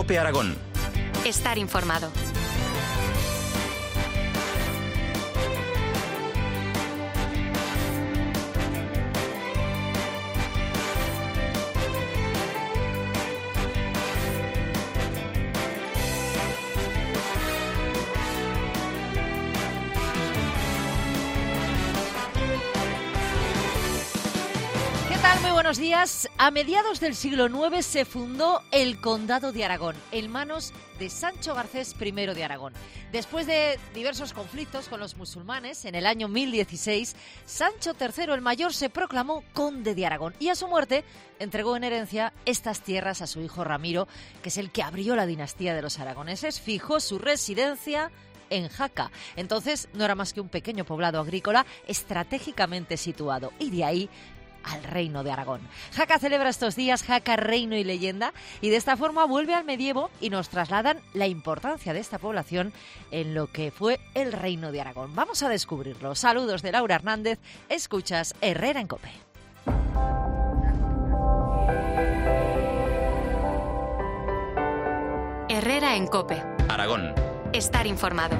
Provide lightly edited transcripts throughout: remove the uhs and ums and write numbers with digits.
COPE Aragón. Estar informado. Buenos días. A mediados del siglo IX se fundó el Condado de Aragón, en manos de Sancho Garcés I de Aragón. Después de diversos conflictos con los musulmanes, en el año 1016, Sancho III el Mayor se proclamó conde de Aragón y a su muerte entregó en herencia estas tierras a su hijo Ramiro, que es el que abrió la dinastía de los aragoneses. Fijó su residencia en Jaca. Entonces no era más que un pequeño poblado agrícola estratégicamente situado, y de ahí al Reino de Aragón. Jaca celebra estos días Jaca Reino y Leyenda, y de esta forma vuelve al medievo y nos trasladan la importancia de esta población en lo que fue el Reino de Aragón. Vamos a descubrirlo. Saludos de Laura Hernández. Escuchas Herrera en COPE. Herrera en COPE. Aragón. Estar informado.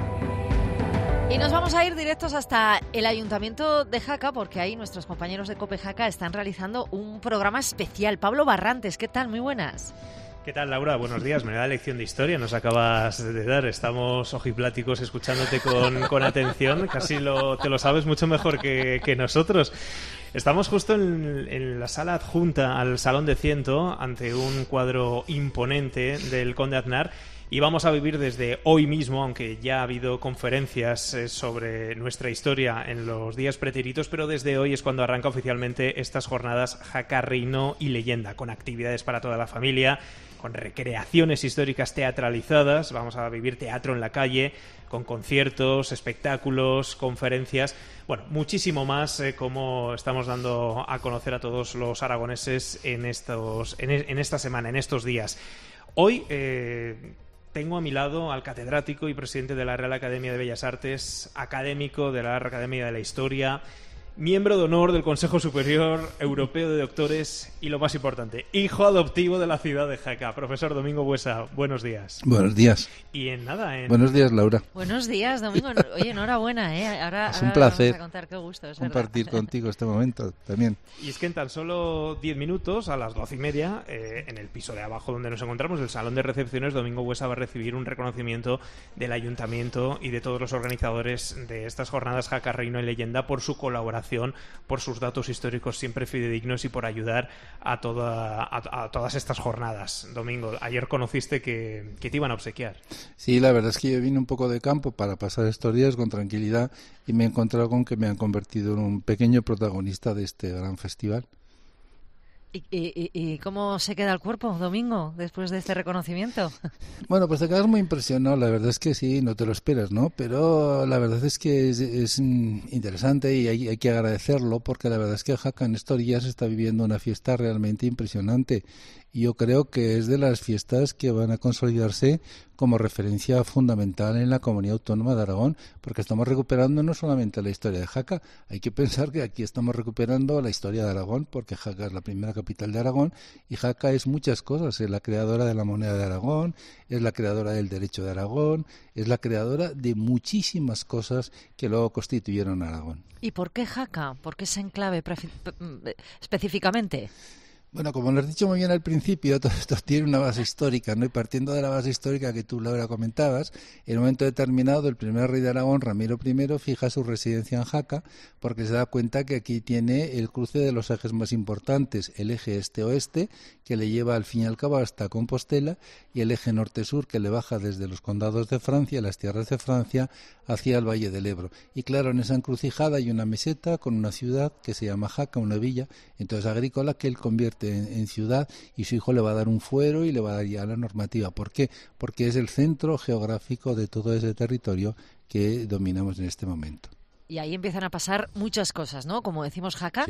Y nos vamos a ir directos hasta el Ayuntamiento de Jaca, porque ahí nuestros compañeros de COPE Jaca están realizando un programa especial. Pablo Barrantes, ¿qué tal? Muy buenas. ¿Qué tal, Laura? Buenos días. Menuda lección de historia nos acabas de dar. Estamos ojipláticos escuchándote con atención. Casi te lo sabes mucho mejor que nosotros. Estamos justo en la sala adjunta al Salón de Ciento, ante un cuadro imponente del Conde Aznar. Y vamos a vivir desde hoy mismo, aunque ya ha habido conferencias sobre nuestra historia en los días pretéritos, pero desde hoy es cuando arranca oficialmente estas jornadas Jaca Reino y Leyenda, con actividades para toda la familia, con recreaciones históricas teatralizadas. Vamos a vivir teatro en la calle, con conciertos, espectáculos, conferencias, bueno, muchísimo más, como estamos dando a conocer a todos los aragoneses en esta semana, en estos días. Hoy tengo a mi lado al catedrático y presidente de la Real Academia de Bellas Artes, académico de la Real Academia de la Historia, miembro de honor del Consejo Superior Europeo de Doctores y, lo más importante, hijo adoptivo de la ciudad de Jaca. Profesor Domingo Buesa, buenos días. Buenos días. Y Buenos días, Laura. Buenos días, Domingo. Oye, enhorabuena, ¿eh? Ahora es un placer vamos a contar qué gusto, es compartir verdad contigo este momento también. Y es que en tan solo 10 minutos, a las 12:30, en el piso de abajo donde nos encontramos, el Salón de Recepciones, Domingo Buesa va a recibir un reconocimiento del Ayuntamiento y de todos los organizadores de estas jornadas Jaca Reino y Leyenda por su colaboración, por sus datos históricos siempre fidedignos y por ayudar a todas estas jornadas. Domingo, ayer conociste que te iban a obsequiar. Sí, la verdad es que yo vine un poco de campo para pasar estos días con tranquilidad y me he encontrado con que me han convertido en un pequeño protagonista de este gran festival. ¿Y cómo se queda el cuerpo, Domingo, después de este reconocimiento? Bueno, pues te quedas muy impresionado, la verdad es que sí, no te lo esperas, ¿no? Pero la verdad es que es interesante y hay que agradecerlo, porque la verdad es que Jaca en estos días está viviendo una fiesta realmente impresionante. Y yo creo que es de las fiestas que van a consolidarse como referencia fundamental en la Comunidad Autónoma de Aragón, porque estamos recuperando no solamente la historia de Jaca, hay que pensar que aquí estamos recuperando la historia de Aragón, porque Jaca es la primera capital de Aragón y Jaca es muchas cosas, es la creadora de la moneda de Aragón, es la creadora del derecho de Aragón, es la creadora de muchísimas cosas que luego constituyeron Aragón. ¿Y por qué Jaca? ¿Por qué ese enclave específicamente? Bueno, como lo has dicho muy bien al principio, todo esto tiene una base histórica, ¿no? Y partiendo de la base histórica que tú, Laura, comentabas, en un momento determinado el primer rey de Aragón, Ramiro I, fija su residencia en Jaca porque se da cuenta que aquí tiene el cruce de los ejes más importantes, el eje este-oeste, que le lleva al fin y al cabo hasta Compostela, y el eje norte-sur, que le baja desde los condados de Francia, las tierras de Francia, hacia el Valle del Ebro. Y claro, en esa encrucijada hay una meseta con una ciudad que se llama Jaca, una villa, entonces agrícola, que él convierte en ciudad, y su hijo le va a dar un fuero y le va a dar ya la normativa. ¿Por qué? Porque es el centro geográfico de todo ese territorio que dominamos en este momento. Y ahí empiezan a pasar muchas cosas, ¿no? Como decimos, Jaca,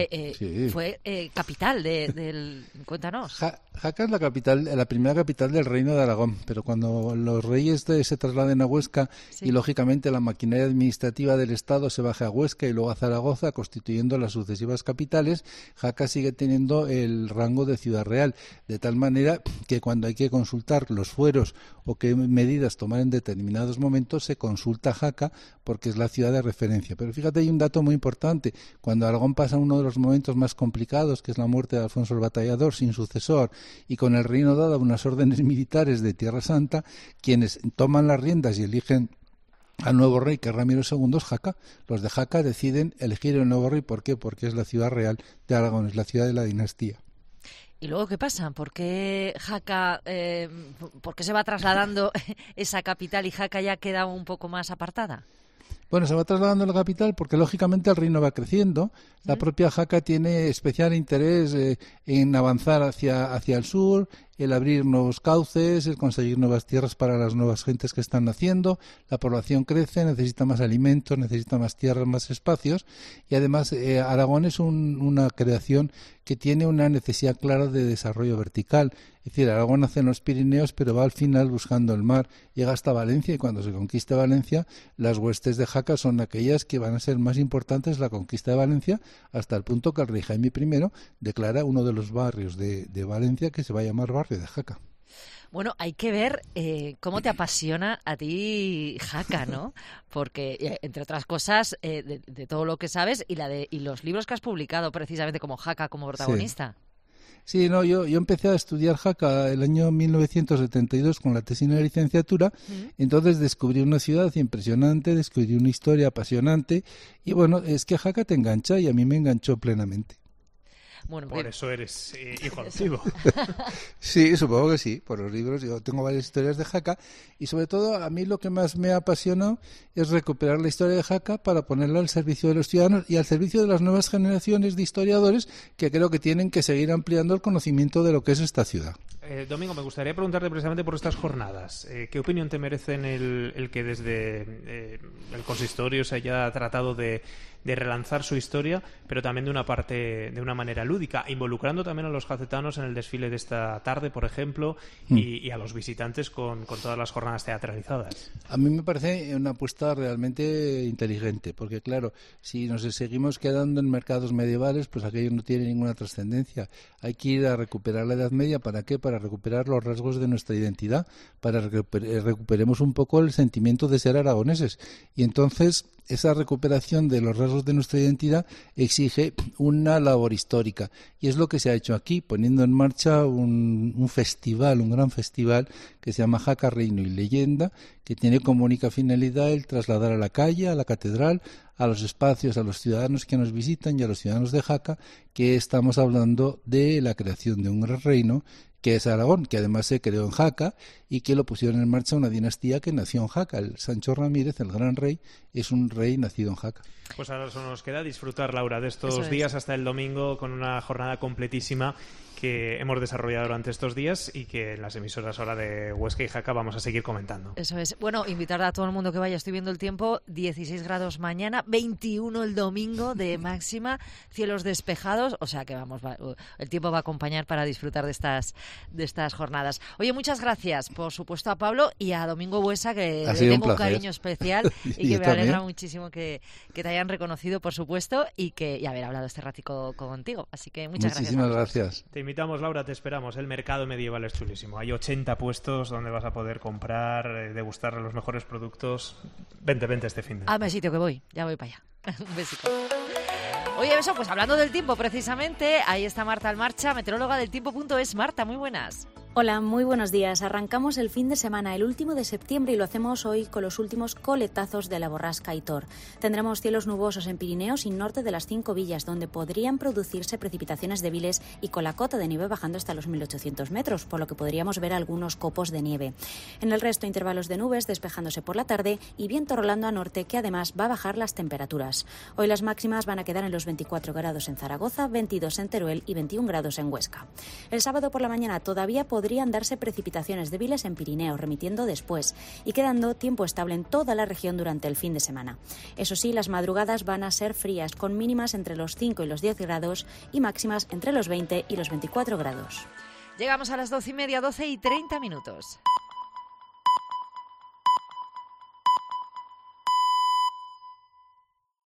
que fue capital del... Cuéntanos. Jaca es la primera capital del Reino de Aragón, pero cuando los reyes se trasladen a Huesca y, lógicamente, la maquinaria administrativa del Estado se baje a Huesca y luego a Zaragoza, constituyendo las sucesivas capitales, Jaca sigue teniendo el rango de ciudad real, de tal manera que cuando hay que consultar los fueros o qué medidas tomar en determinados momentos, se consulta Jaca porque es la ciudad de referencia. Pero fíjate, hay un dato muy importante. Cuando Aragón pasa uno de los momentos más complicados, que es la muerte de Alfonso el Batallador sin sucesor, y con el reino dado unas órdenes militares de Tierra Santa, quienes toman las riendas y eligen al nuevo rey, que es Ramiro II, es Jaca. Los de Jaca deciden elegir el nuevo rey. ¿Por qué? Porque es la ciudad real de Aragón, es la ciudad de la dinastía. ¿Y luego qué pasa? ¿Por qué Jaca, por qué se va trasladando esa capital y Jaca ya queda un poco más apartada? Bueno, se va trasladando a la capital porque, lógicamente, el reino va creciendo. La propia Jaca tiene especial interés en avanzar hacia el sur, el abrir nuevos cauces, el conseguir nuevas tierras para las nuevas gentes que están naciendo. La población crece, necesita más alimentos, necesita más tierras, más espacios. Y además, Aragón es una creación que tiene una necesidad clara de desarrollo vertical. Es decir, Aragón nace en los Pirineos, pero va al final buscando el mar. Llega hasta Valencia y cuando se conquista Valencia, las huestes de Jaca son aquellas que van a ser más importantes la conquista de Valencia, hasta el punto que el rey Jaime I declara uno de los barrios de Valencia que se va a llamar barrio de Jaca. Bueno, hay que ver cómo te apasiona a ti Jaca, ¿no? Porque, entre otras cosas, de todo lo que sabes y los libros que has publicado precisamente como Jaca como protagonista. Sí, no, yo empecé a estudiar Jaca el año 1972 con la tesis de licenciatura, entonces descubrí una ciudad impresionante, descubrí una historia apasionante y bueno, es que Jaca te engancha y a mí me enganchó plenamente. Bueno, por eso eres hijo adoptivo. Sí, supongo que sí, por los libros. Yo tengo varias historias de Jaca y sobre todo a mí lo que más me apasionó es recuperar la historia de Jaca para ponerla al servicio de los ciudadanos y al servicio de las nuevas generaciones de historiadores que creo que tienen que seguir ampliando el conocimiento de lo que es esta ciudad. Domingo, me gustaría preguntarte precisamente por estas jornadas. ¿Qué opinión te merecen el que desde el consistorio se haya tratado de relanzar su historia, pero también de una manera lúdica, involucrando también a los jacetanos en el desfile de esta tarde, por ejemplo, y a los visitantes con todas las jornadas teatralizadas? A mí me parece una apuesta realmente inteligente, porque claro, si nos seguimos quedando en mercados medievales, pues aquello no tiene ninguna trascendencia. Hay que ir a recuperar la Edad Media. ¿Para qué? Para recuperar los rasgos de nuestra identidad, para que recuperemos un poco el sentimiento de ser aragoneses. Y entonces esa recuperación de los rasgos de nuestra identidad exige una labor histórica. Y es lo que se ha hecho aquí, poniendo en marcha un festival, un gran festival que se llama Jaca, Reino y Leyenda, que tiene como única finalidad el trasladar a la calle, a la catedral, a los espacios, a los ciudadanos que nos visitan y a los ciudadanos de Jaca, que estamos hablando de la creación de un gran reino que es Aragón, que además se creó en Jaca y que lo pusieron en marcha una dinastía que nació en Jaca. El Sancho Ramírez, el gran rey, es un rey nacido en Jaca. Pues ahora solo nos queda disfrutar, Laura, de estos días hasta el domingo con una jornada completísima que hemos desarrollado durante estos días y que en las emisoras ahora de Huesca y Jaca vamos a seguir comentando. Eso es. Bueno, invitar a todo el mundo que vaya. Estoy viendo el tiempo, 16 grados mañana, 21 el domingo de máxima, cielos despejados, o sea que el tiempo va a acompañar para disfrutar de estas jornadas. Oye, muchas gracias, por supuesto, a Pablo y a Domingo Buesa, que le tengo un cariño especial y que me alegra muchísimo que te hayan reconocido, por supuesto, y haber hablado este ratico contigo. Así que muchísimas gracias. Te invitamos, Laura, te esperamos. El mercado medieval es chulísimo. Hay 80 puestos donde vas a poder comprar, degustar los mejores productos. Vente este fin de semana. Me sitio que voy, ya voy para allá. Un besito. Oye, eso, pues hablando del tiempo precisamente, ahí está Marta Almarcha, meteoróloga del tiempo.es. Marta, muy buenas. Hola, muy buenos días. Arrancamos el fin de semana, el último de septiembre, y lo hacemos hoy con los últimos coletazos de la borrasca Aitor. Tendremos cielos nubosos en Pirineos y norte de las 5 villas, donde podrían producirse precipitaciones débiles y con la cota de nieve bajando hasta los 1.800 metros, por lo que podríamos ver algunos copos de nieve. En el resto, intervalos de nubes despejándose por la tarde y viento rolando a norte, que además va a bajar las temperaturas. Hoy las máximas van a quedar en los 24 grados en Zaragoza, 22 en Teruel y 21 grados en Huesca. El sábado por la mañana todavía podría podrían darse precipitaciones débiles en Pirineos, remitiendo después y quedando tiempo estable en toda la región durante el fin de semana. Eso sí, las madrugadas van a ser frías, con mínimas entre los 5 y los 10 grados y máximas entre los 20 y los 24 grados. Llegamos a las 12:30, 12:30.